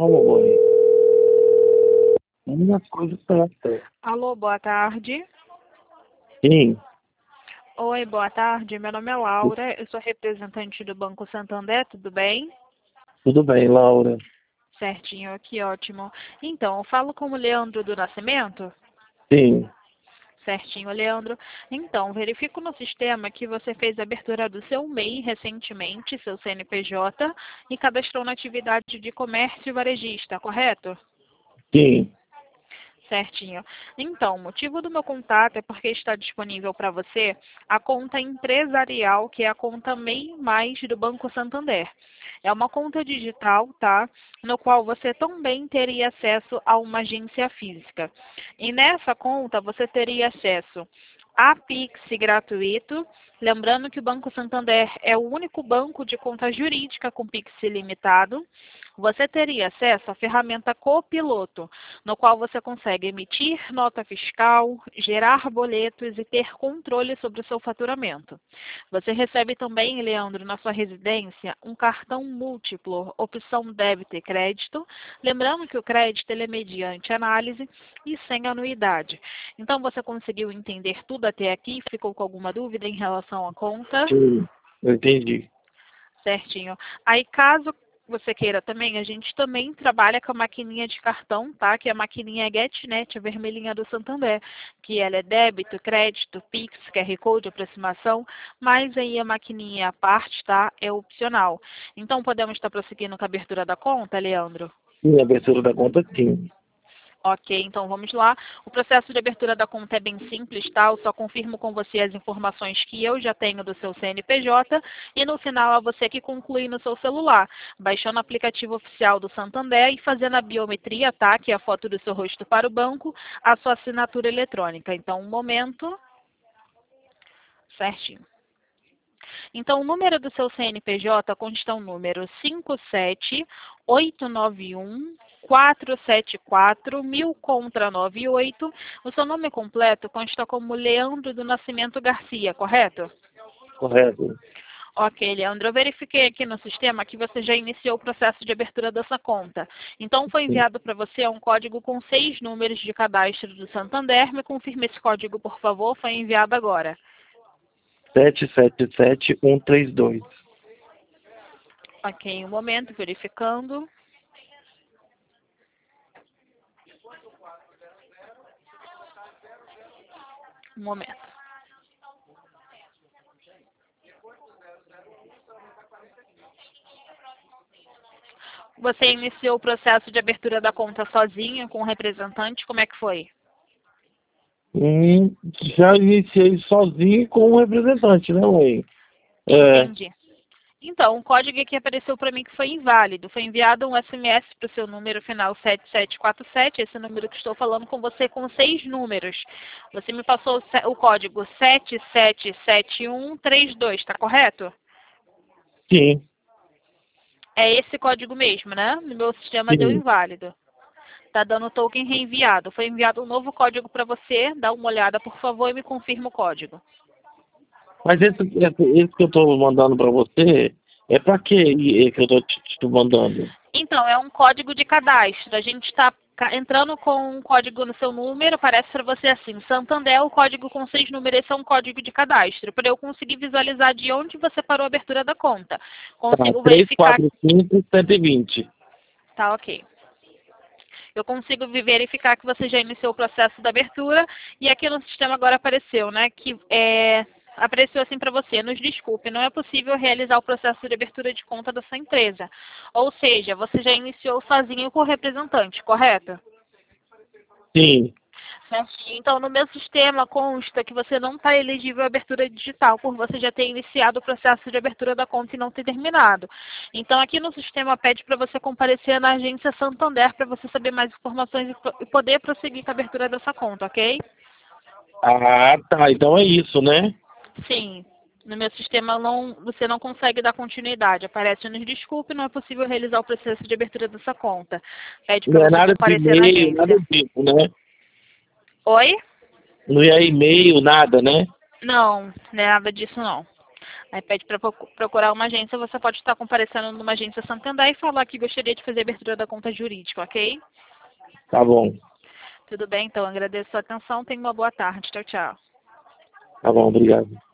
mãe. Minha coisa certa. Alô, boa tarde. Sim, Oi, boa tarde. Meu nome é Laura, eu sou representante do Banco Santander, tudo bem? tudo bem, Laura. Certinho, que ótimo. Então, eu falo com o Leandro do Nascimento? Sim, Certinho, Leandro. Então, verifico no sistema que você fez a abertura do seu MEI recentemente, seu CNPJ, e cadastrou na atividade de comércio varejista, correto? sim. Certinho. Então, o motivo do meu contato é porque está disponível para você a conta empresarial, que é a conta MEI Mais do Banco Santander. É uma conta digital, tá? No qual você também teria acesso a uma agência física. E nessa conta você teria acesso a Pix gratuito. Lembrando que o Banco Santander é o único banco de conta jurídica com Pix ilimitado. Você teria acesso à ferramenta Copiloto, no qual você consegue emitir nota fiscal, gerar boletos e ter controle sobre o seu faturamento. Você recebe também, Leandro, na sua residência, um cartão múltiplo, opção débito e crédito. Lembrando que o crédito ele é mediante análise e sem anuidade. Então, você conseguiu entender tudo até aqui? Ficou com alguma dúvida em relação à conta? Sim, eu entendi. Certinho. Aí, caso você queira também, a gente também trabalha com a maquininha de cartão, tá? Que é a maquininha GetNet, a vermelhinha do Santander, que ela é débito, crédito, Pix, QR Code, aproximação, mas aí a maquininha à parte, tá? É opcional. Então, podemos estar prosseguindo com a abertura da conta, Leandro? Sim, a abertura da conta, sim. Ok, então vamos lá. O processo de abertura da conta é bem simples, tá? Eu só confirmo com você as informações que eu já tenho do seu CNPJ e no final é você que conclui no seu celular, baixando o aplicativo oficial do Santander e fazendo a biometria, tá? Que é a foto do seu rosto para o banco, a sua assinatura eletrônica. Então, um momento, certinho. Então, o número do seu CNPJ consta o número 57891 474 1000 contra 98. O seu nome completo consta como Leandro do Nascimento Garcia, correto? Correto. Ok, Leandro, eu verifiquei aqui no sistema que você já iniciou o processo de abertura dessa conta. Então, foi Sim. enviado para você um código com 6 números de cadastro do Santander. Me confirme esse código, por favor. Foi enviado agora. 777132. Ok, um momento, verificando. Um momento. Você iniciou o processo de abertura da conta sozinho, com o representante? Como é que foi? Já iniciei sozinho com o representante, né, mãe? É, Entendi. Então, o código aqui apareceu para mim que foi inválido. Foi enviado um SMS para o seu número final 7747, esse número que estou falando com você, com 6 números. Você me passou o código 777132, está correto? sim, É esse código mesmo, né? No meu sistema deu sim. inválido. Está dando token reenviado. Foi enviado um novo código para você. Dá uma olhada, por favor, e me confirma o código. Mas esse que eu tô mandando pra você, é pra quê que eu tô te mandando? Então, é um código de cadastro. A gente está entrando com um código no seu número, aparece para você assim, Santander, o código com 6 números, esse é um código de cadastro, para eu conseguir visualizar de onde você parou a abertura da conta. Tá, Consigo verificar, 345 120. tá ok. Eu consigo verificar que você já iniciou o processo da abertura e aqui no sistema agora apareceu, né, que apareceu assim para você, nos desculpe, não é possível realizar o processo de abertura de conta da sua empresa. Ou seja, você já iniciou sozinho com o representante, correto? Sim. Certinho. Então, no meu sistema consta que você não está elegível à abertura digital, por você já ter iniciado o processo de abertura da conta e não ter terminado. Então, aqui no sistema pede para você comparecer na agência Santander para você saber mais informações e poder prosseguir com a abertura dessa conta, ok? Ah, tá. Então é isso, né? Sim. No meu sistema você não consegue dar continuidade. Aparece nos desculpe, não é possível realizar o processo de abertura dessa conta. Pede para Não é você nada de comparecer na e-mail, nada agência. disso, né? Oi? Não é e-mail, nada, né? Não, não é nada disso não. Aí pede para procurar uma agência, você pode estar comparecendo numa agência Santander e falar que gostaria de fazer a abertura da conta jurídica, ok? Tá bom. Tudo bem, então agradeço a sua atenção, tenha uma boa tarde. Tchau, tchau. Tá bom, obrigado.